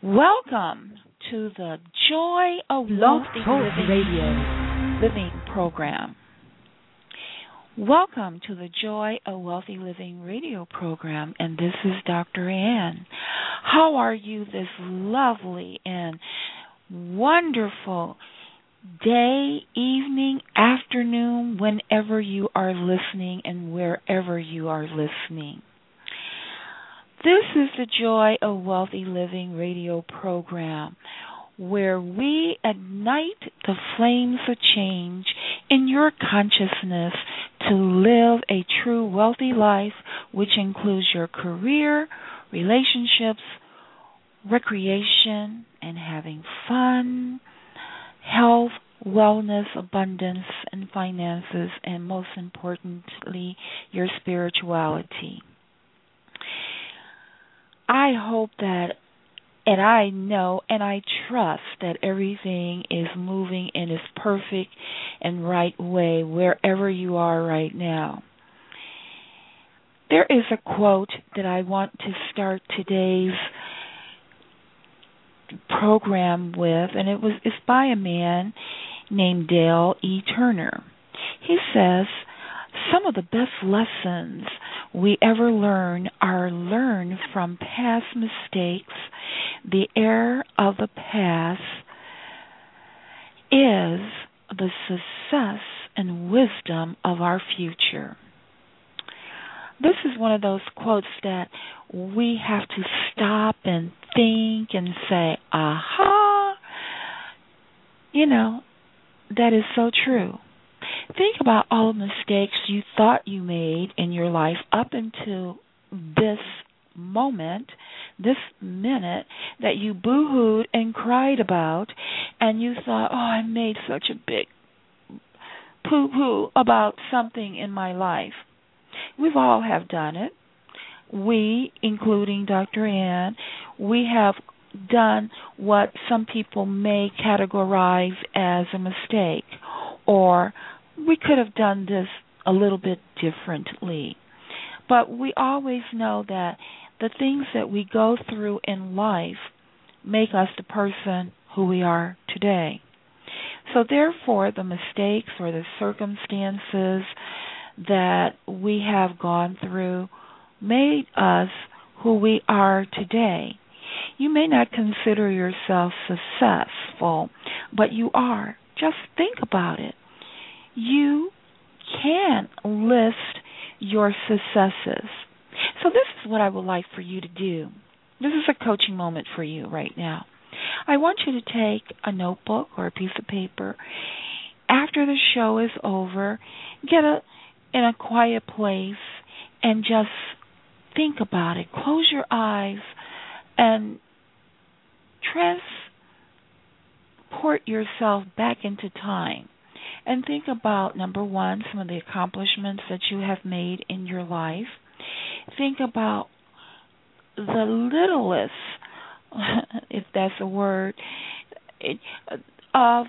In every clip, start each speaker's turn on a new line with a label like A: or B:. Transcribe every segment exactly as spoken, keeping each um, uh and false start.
A: Welcome to the Joy of
B: Blog
A: Wealthy
B: Talk
A: Living,
B: Radio.
A: Living program. Welcome to the Joy of Wealthy Living radio program, and this is Doctor Ann. How are you this lovely and wonderful day, evening, afternoon, whenever you are listening and wherever you are listening? This is the Joy of Wealthy Living radio program, where we ignite the flames of change in your consciousness to live a true wealthy life, which includes your career, relationships, recreation, and having fun, health, wellness, abundance, and finances, and most importantly, your spirituality. I hope that, and I know, and I trust that everything is moving in its perfect and right way wherever you are right now. There is a quote that I want to start today's program with, and it was it's by a man named Dale E. Turner. He says, "Some of the best lessons we ever learn are learned from past mistakes. The error of the past is the success and wisdom of our future." This is one of those quotes that we have to stop and think and say, aha, you know, that is so true. Think about all the mistakes you thought you made in your life up until this moment, this minute, that you boo-hooed and cried about, and you thought, oh, I made such a big poo-poo about something in my life. We've all have done it. We, including Doctor Ann, we have done what some people may categorize as a mistake, or we could have done this a little bit differently. But we always know that the things that we go through in life make us the person who we are today. So therefore, the mistakes or the circumstances that we have gone through made us who we are today. You may not consider yourself successful, but you are. Just think about it. You can list your successes. So this is what I would like for you to do. This is a coaching moment for you right now. I want you to take a notebook or a piece of paper. After the show is over, get a in a quiet place and just think about it. Close your eyes and transport yourself back into time. And think about, number one, some of the accomplishments that you have made in your life. Think about the littlest, if that's a word, of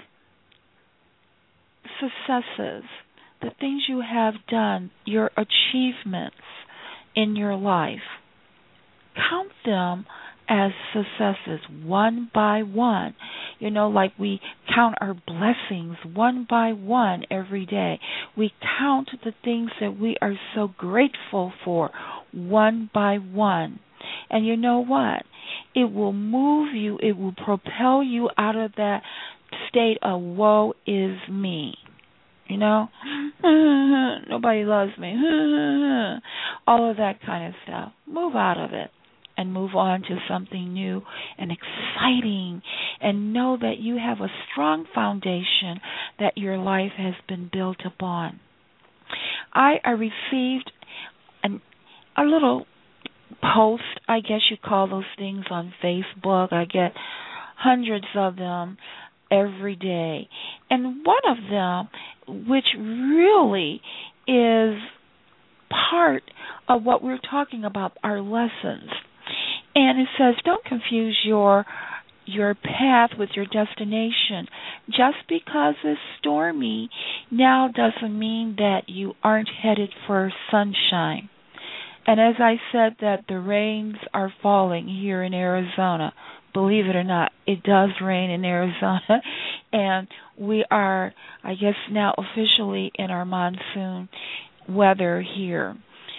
A: successes, the things you have done, your achievements in your life. Count them as successes, one by one. You know, like we count our blessings one by one every day. We count the things that we are so grateful for one by one. And you know what? It will move you, it will propel you out of that state of woe is me. You know, nobody loves me, all of that kind of stuff. Move out of it and move on to something new and exciting, and know that you have a strong foundation that your life has been built upon. I, I received an, a little post, I guess you call those things, on Facebook. I get hundreds of them every day. And one of them, which really is part of what we're talking about, our lessons. And it says, don't confuse your your path with your destination. Just because it's stormy now doesn't mean that you aren't headed for sunshine. And as I said that the rains are falling here in Arizona, believe it or not, it does rain in Arizona. And we are, I guess, now officially in our monsoon weather here.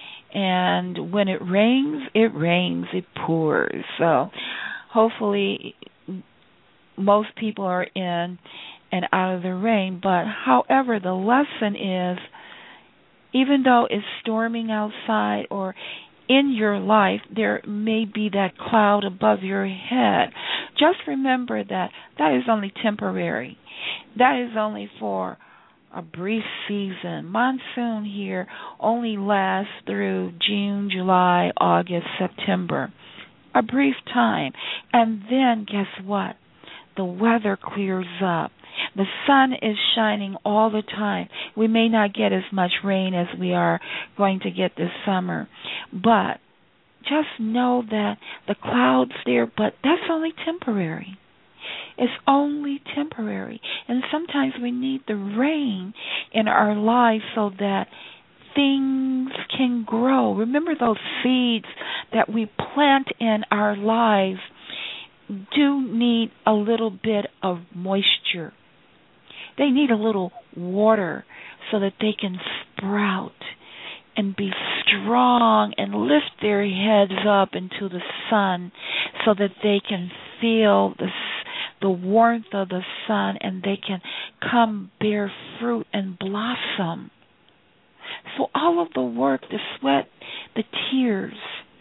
A: And when it rains, it rains, it pours. So hopefully most people are in and out of the rain. But however, the lesson is, even though it's storming outside or in your life, there may be that cloud above your head. Just remember that that is only temporary. That is only for a brief season. Monsoon here only lasts through June, July, August, September. A brief time. And then guess what? The weather clears up. The sun is shining all the time. We may not get as much rain as we are going to get this summer, but just know that the clouds there, but that's only temporary. It's only temporary. And sometimes we need the rain in our lives so that things can grow. Remember, those seeds that we plant in our lives do need a little bit of moisture. They need a little water so that they can sprout and be strong and lift their heads up into the sun so that they can feel the the warmth of the sun and they can come bear fruit and blossom. So all of the work, the sweat, the tears,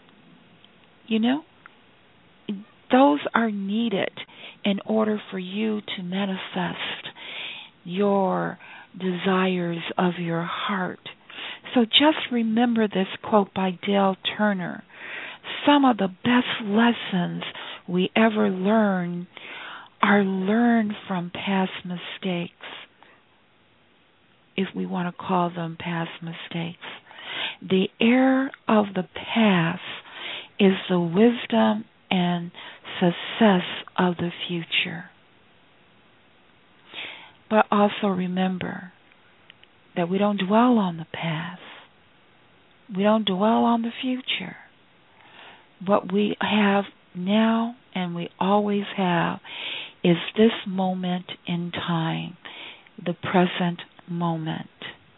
A: you know, those are needed in order for you to manifest your desires of your heart. So just remember this quote by Dale Turner. Some of the best lessons we ever learn are learned from past mistakes, if we want to call them past mistakes. The error of the past is the wisdom and success of the future. But also remember that we don't dwell on the past. We don't dwell on the future. What we have now and we always have is this moment in time, the present moment.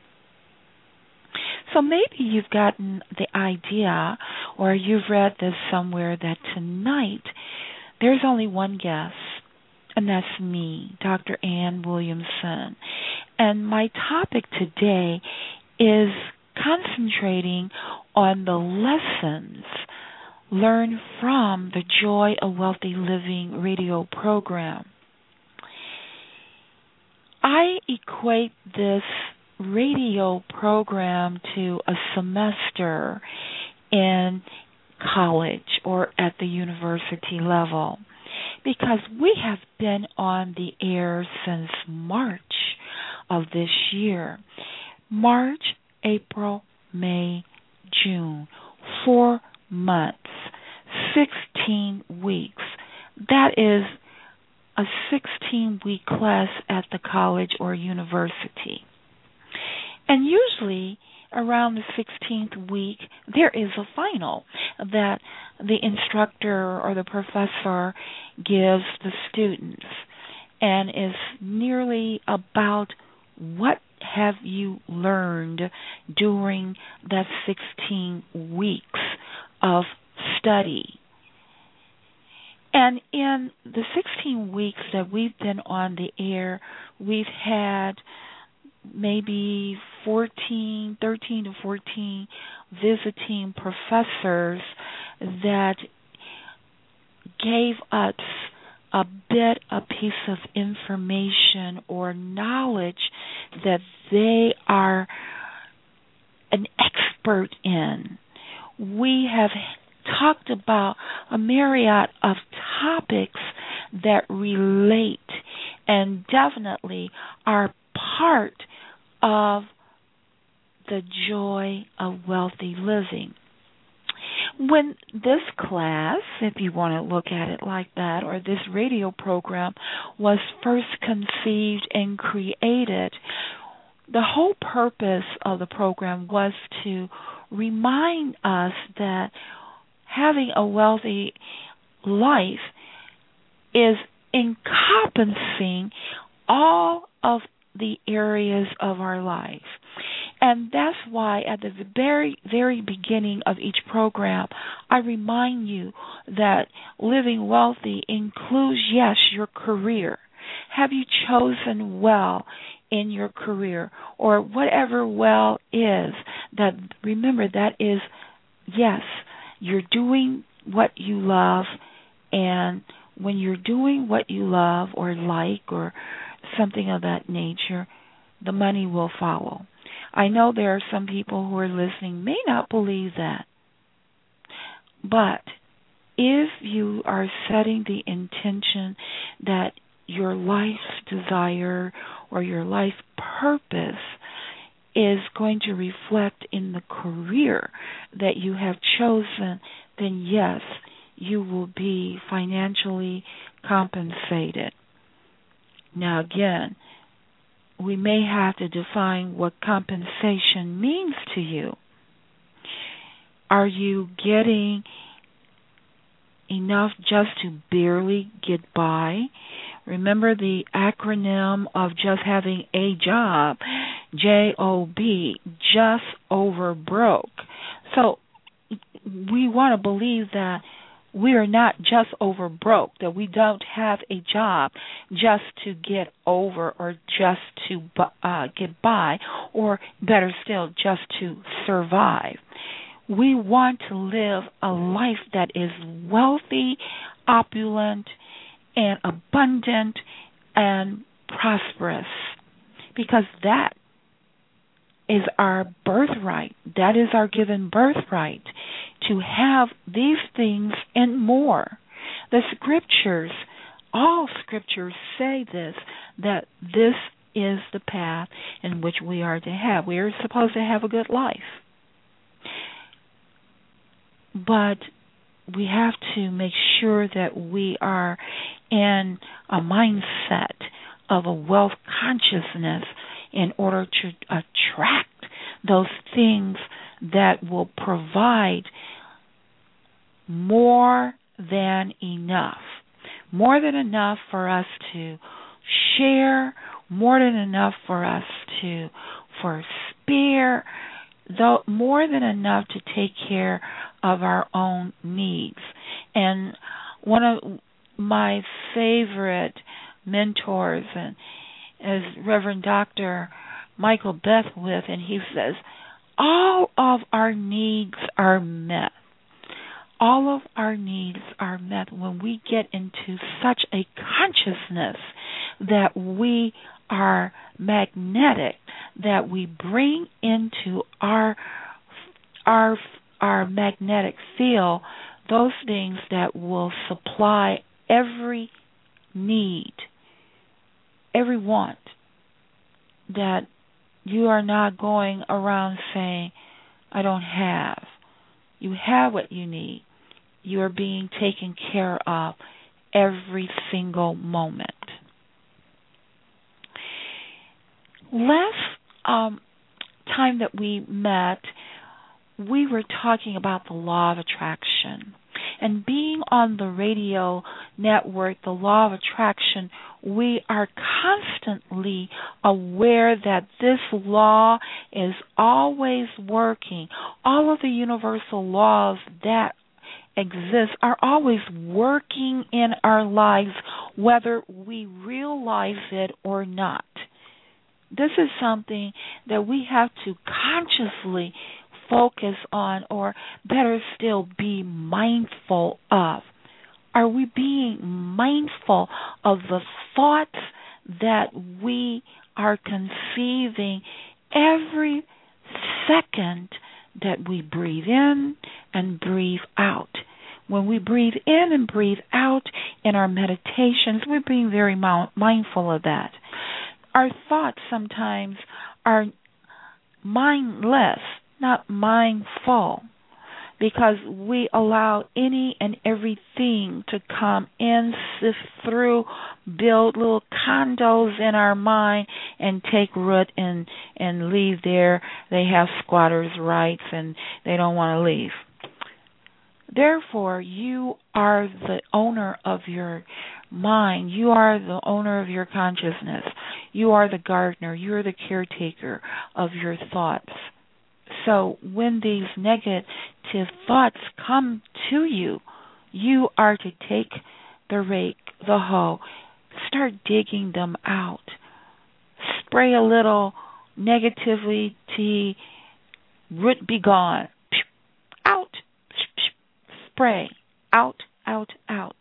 A: So maybe you've gotten the idea, or you've read this somewhere, that tonight there's only one guest, and that's me, Doctor Ann Williamson. And my topic today is concentrating on the lessons learned from the Joy of Wealthy Living radio program. I equate this radio program to a semester in college or at the university level, because we have been on the air since March of this year. March, April, May, June. Four months. sixteen weeks. That is a sixteen-week class at the college or university. And usually around the sixteenth week, there is a final that the instructor or the professor gives the students, and is nearly about what have you learned during that sixteen weeks of study. And in the sixteen weeks that we've been on the air, we've had maybe fourteen, thirteen to fourteen visiting professors that gave us a bit, a piece of information or knowledge that they are an expert in. We have talked about a myriad of topics that relate and definitely are part of the joy of wealthy living. When this class, if you want to look at it like that, or this radio program was first conceived and created, the whole purpose of the program was to remind us that having a wealthy life is encompassing all of the areas of our life. And that's why at the very, very beginning of each program, I remind you that living wealthy includes, yes, your career. Have you chosen well in your career, or whatever well is? That, remember, that is, yes, you're doing what you love, and when you're doing what you love or like or something of that nature, the money will follow. I know there are some people who are listening may not believe that. But if you are setting the intention that your life's desire or your life purpose is going to reflect in the career that you have chosen, then yes, you will be financially compensated. Now again, we may have to define what compensation means to you. Are you getting enough just to barely get by? Remember the acronym of just having a job, J O B, just over broke. So we want to believe that we are not just over broke, that we don't have a job just to get over or just to uh, get by, or better still, just to survive. We want to live a life that is wealthy, opulent, and abundant and prosperous, because that is our birthright. That is our given birthright, to have these things and more. The scriptures, all scriptures say this, that this is the path in which we are to have. We are supposed to have a good life. But we have to make sure that we are in a mindset of a wealth consciousness in order to attract those things that will provide more than enough. More than enough for us to share, more than enough for us to for spare, though more than enough to take care of our own needs. And one of my favorite mentors and is Reverend Doctor Michael Beckwith, and he says, all of our needs are met. All of our needs are met when we get into such a consciousness that we are magnetic, that we bring into our our our magnetic field those things that will supply every need, every want, that you are not going around saying, I don't have. You have what you need. You are being taken care of every single moment. Last um, time that we met, we were talking about the law of attraction. And being on the radio network, the law of attraction, we are constantly aware that this law is always working. All of the universal laws that exist are always working in our lives, whether we realize it or not. This is something that we have to consciously focus on, or better still, be mindful of. Are we being mindful of the thoughts that we are conceiving every second that we breathe in and breathe out? When we breathe in and breathe out in our meditations, we're being very mindful of that. Our thoughts sometimes are mindless, not mindful, because we allow any and everything to come in, sift through, build little condos in our mind and take root and and leave there. They have squatters' rights and they don't want to leave. Therefore, you are the owner of your mind. You are the owner of your consciousness. You are the gardener. You are the caretaker of your thoughts. So when these negative thoughts come to you, you are to take the rake, the hoe, start digging them out. Spray a little negativity, root be gone. Out. Spray. Out, out, out.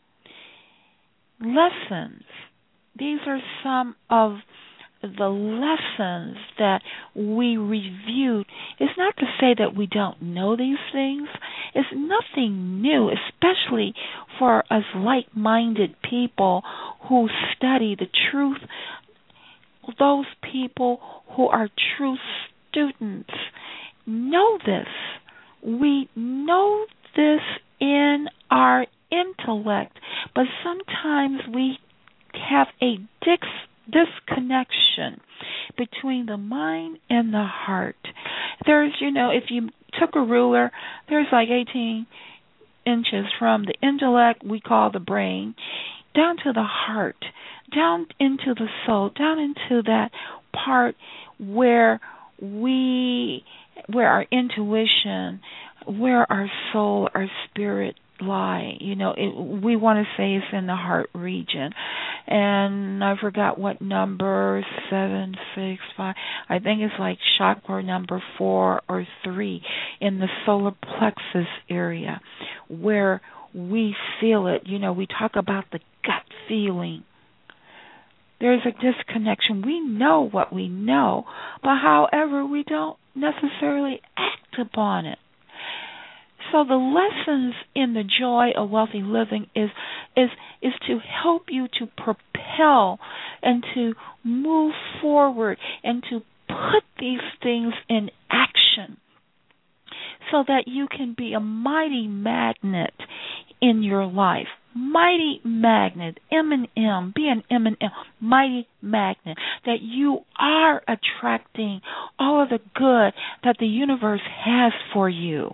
A: Lessons. These are some of the lessons that we reviewed. It's not to say that we don't know these things. It's nothing new, especially for us like-minded people who study the truth, those people who are true students. Know this. We know this in our intellect, but sometimes we have a dis- disconnection between the mind and the heart. There's, you know, if you took a ruler, there's like eighteen inches from the intellect, we call the brain, down to the heart, down into the soul, down into that part where we, where our intuition, where our soul, our spirit lie. You know, it, we want to say it's in the heart region. And I forgot what number, seven, six, five. I think it's like chakra number four or three in the solar plexus area where we feel it. You know, we talk about the gut feeling. There's a disconnection. We know what we know, but however, we don't necessarily act upon it. So the lessons in the joy of wealthy living is is is to help you to propel and to move forward and to put these things in action so that you can be a mighty magnet in your life. Mighty magnet, M and M, be an M and M, mighty magnet, that you are attracting all of the good that the universe has for you.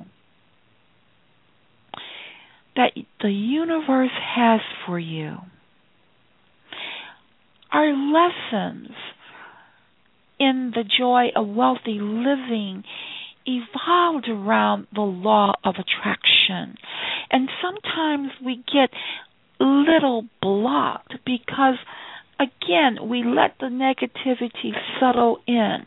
A: That the universe has for you. Our lessons in the joy of wealthy living evolved around the law of attraction. And sometimes we get a little blocked because, again, we let the negativity settle in.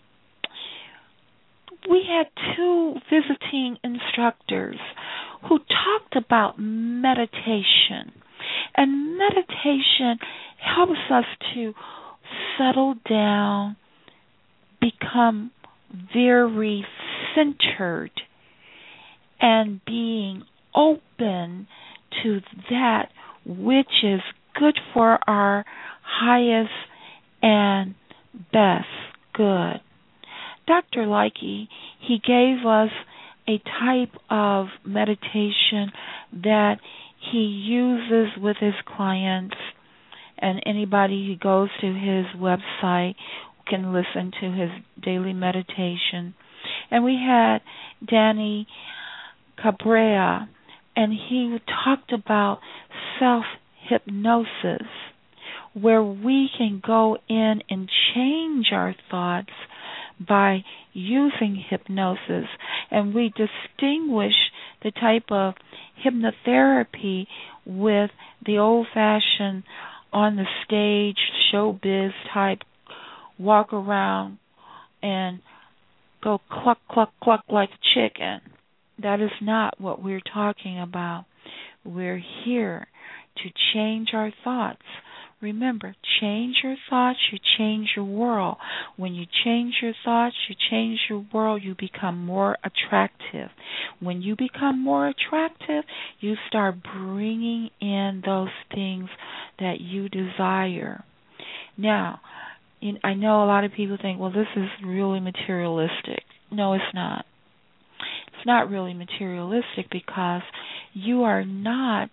A: We had two visiting instructors who talked about meditation. And meditation helps us to settle down, become very centered, and being open to that which is good for our highest and best good. Doctor Likey, he gave us a type of meditation that he uses with his clients, and anybody who goes to his website can listen to his daily meditation. And we had Danny Cabrera, and he talked about self-hypnosis, where we can go in and change our thoughts by using hypnosis. And we distinguish the type of hypnotherapy with the old-fashioned on the stage showbiz type walk around and go cluck, cluck, cluck like a chicken. That is not what we're talking about. We're here to change our thoughts. Remember, change your thoughts, you change your world. When you change your thoughts, you change your world, you become more attractive. When you become more attractive, you start bringing in those things that you desire. Now, I know a lot of people think, well, this is really materialistic. No, it's not. It's not really materialistic because you are not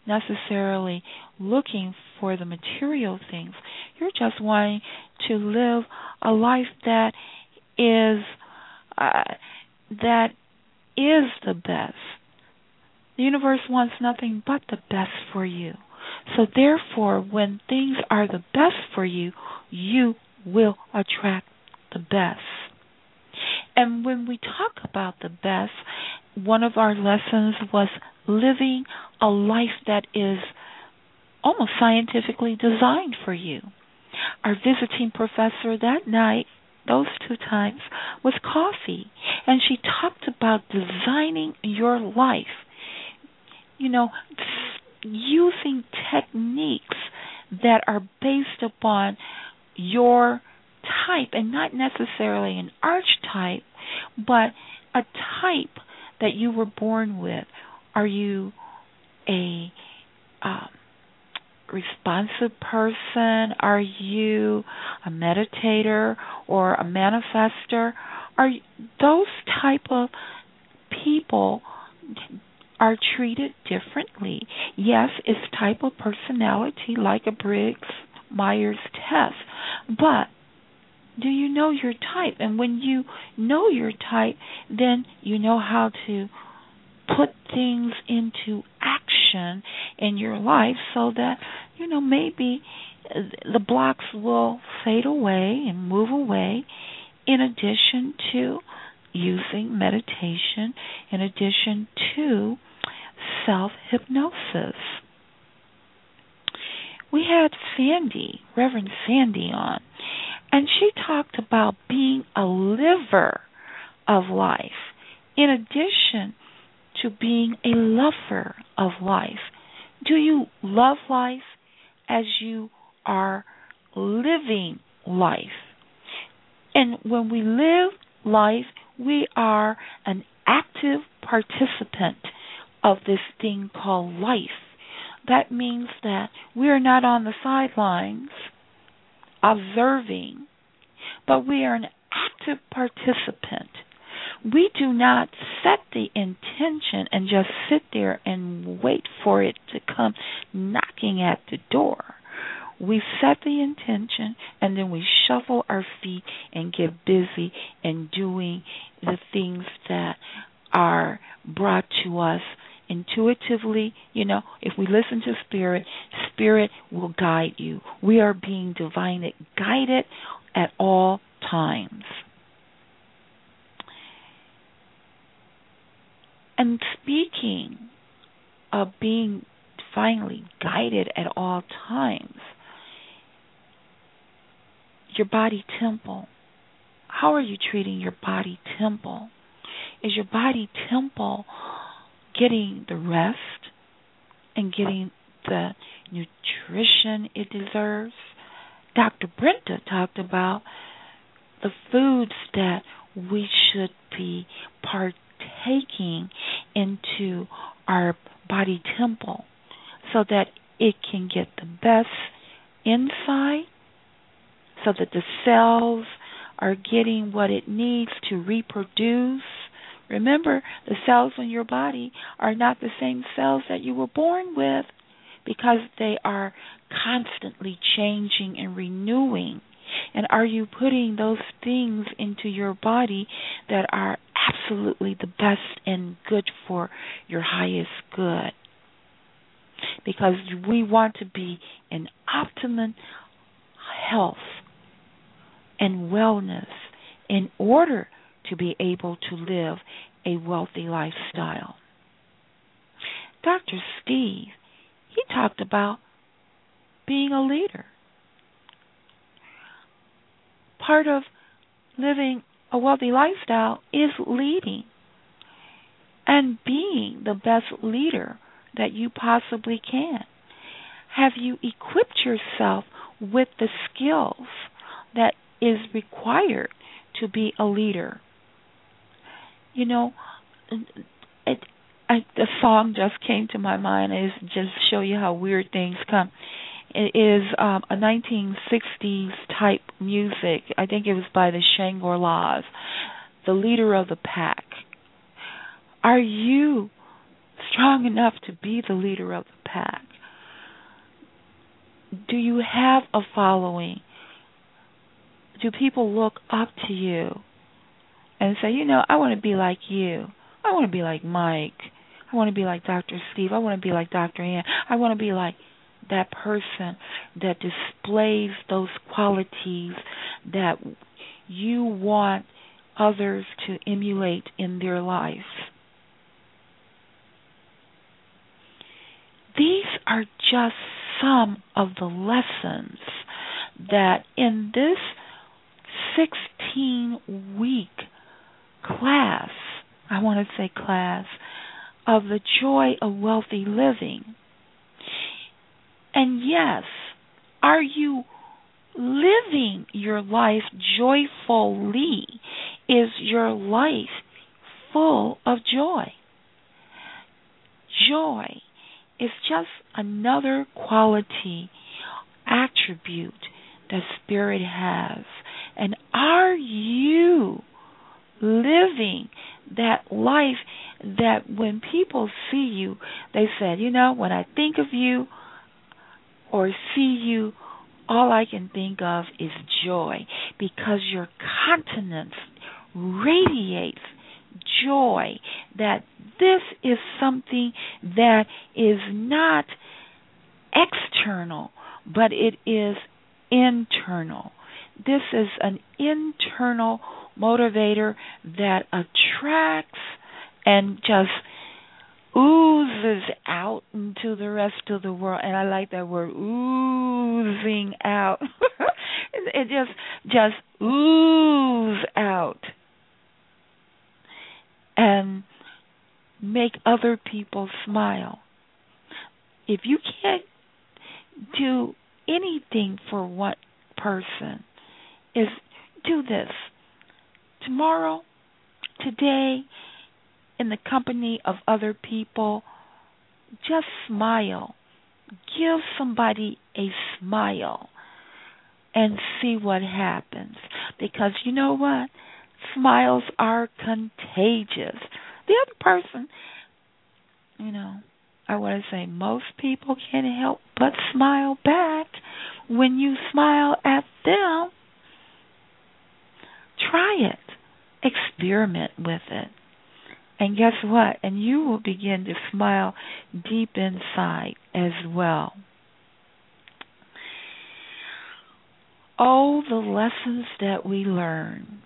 A: necessarily looking for the material things. You're just wanting to live a life that is uh, that is the best. The universe wants nothing but the best for you. So therefore, when things are the best for you, you will attract the best. And when we talk about the best, one of our lessons was living a life that is almost scientifically designed for you. Our visiting professor that night, those two times, was Coffee, and she talked about designing your life. You know, using techniques that are based upon your type, and not necessarily an archetype, but a type that you were born with. Are you a um, responsive person? Are you a meditator or a manifester? Are you, those type of people are treated differently. Yes, it's type of personality like a Briggs-Myers test, but do you know your type? And when you know your type, then you know how to put things into action in your life so that, you know, maybe the blocks will fade away and move away, in addition to using meditation, in addition to self-hypnosis. We had Sandy, Reverend Sandy, on, and she talked about being a liver of life, in addition to being a lover of life. Do you love life as you are living life? And when we live life, we are an active participant of this thing called life. That means that we are not on the sidelines observing, but we are an active participant. We do not set the intention and just sit there and wait for it to come knocking at the door. We set the intention, and then we shuffle our feet and get busy in doing the things that are brought to us intuitively. You know, if we listen to Spirit, Spirit will guide you. We are being divinely guided at all times. And speaking of being divinely guided at all times, your body temple. How are you treating your body temple? Is your body temple getting the rest and getting the nutrition it deserves? Doctor Brenda talked about the foods that we should be partaking into our body temple so that it can get the best inside, so that the cells are getting what it needs to reproduce. Remember, the cells in your body are not the same cells that you were born with, because they are constantly changing and renewing. And are you putting those things into your body that are absolutely the best and good for your highest good? Because we want to be in optimum health and wellness in order to be able to live a wealthy lifestyle. Doctor Steve, he talked about being a leader. Part of living a wealthy lifestyle is leading and being the best leader that you possibly can. Have you equipped yourself with the skills that is required to be a leader? You know, it, I, the song just came to my mind. Is just show you how weird things come. It is um, a nineteen sixties type music. I think it was by the Shangri-Las, The Leader of the Pack. Are you strong enough to be the leader of the pack? Do you have a following? Do people look up to you and say, you know, I want to be like you. I want to be like Mike. I want to be like Doctor Steve. I want to be like Doctor Ann. I want to be like that person that displays those qualities that you want others to emulate in their life. These are just some of the lessons that in this sixteen-week class, I want to say class, of the joy of wealthy living. And yes, are you living your life joyfully? Is your life full of joy? Joy is just another quality, attribute that Spirit has. And are you living that life that when people see you, they said, you know, when I think of you or see you, all I can think of is joy, because your countenance radiates joy, that this is something that is not external, but it is internal. This is an internal motivator that attracts and just oozes out into the rest of the world. And I like that word, oozing out. It just just ooze out and make other people smile. If you can't do anything for one person, is do this. Tomorrow, today, in the company of other people, just smile. Give somebody a smile and see what happens. Because you know what? Smiles are contagious. The other person, you know, I want to say most people can't help but smile back when you smile at them. Try it. Experiment with it. And guess what? And you will begin to smile deep inside as well. Oh, the lessons that we learn.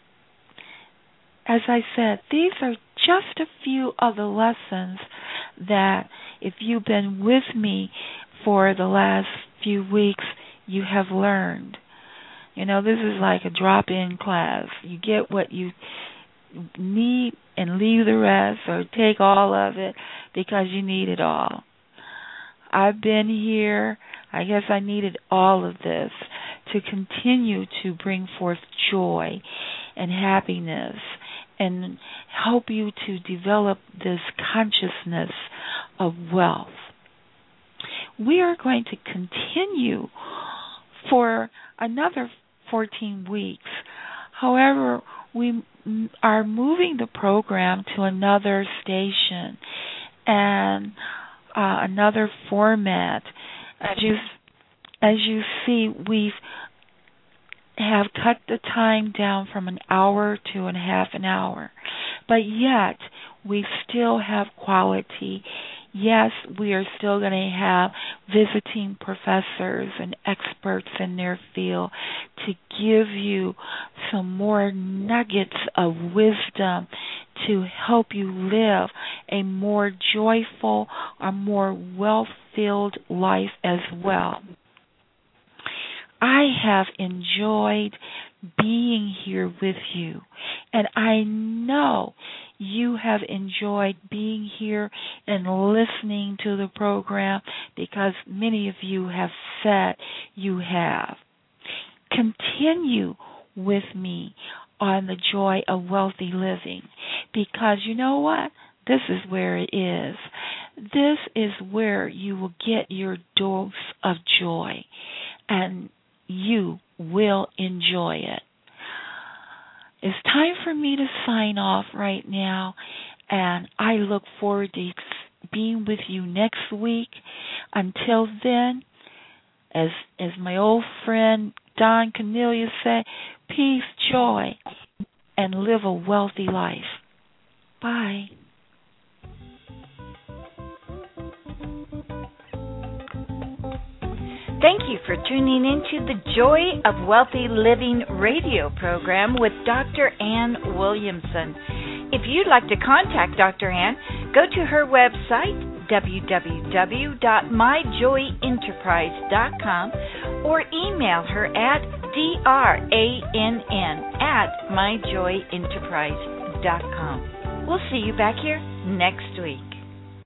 A: As I said, these are just a few of the lessons that if you've been with me for the last few weeks, you have learned. You know, this is like a drop-in class. You get what you need and leave the rest, or take all of it because you need it all. I've been here. I guess I needed all of this to continue to bring forth joy and happiness and help you to develop this consciousness of wealth. We are going to continue for another fourteen weeks. However, we are moving the program to another station and uh, another format. As you as you see, we've have cut the time down from an hour to a half an hour, but yet we still have quality. Yes, we are still going to have visiting professors and experts in their field to give you some more nuggets of wisdom to help you live a more joyful, a more wealth-filled life as well. I have enjoyed being here with you, and I know you have enjoyed being here and listening to the program, because many of you have said you have. Continue with me on the joy of wealthy living, because you know what? This is where it is. This is where you will get your dose of joy, and you will enjoy it. It's time for me to sign off right now, And I look forward to being with you next week. Until then, as as my old friend Don Cornelius said, peace, joy, and live a wealthy life. Bye.
B: Thank you for tuning into the Joy of Wealthy Living radio program with Doctor Ann Williamson. If you'd like to contact Doctor Ann, go to her website, w w w dot my joy enterprise dot com, or email her at drann at my joy enterprise dot com. We'll see you back here next week.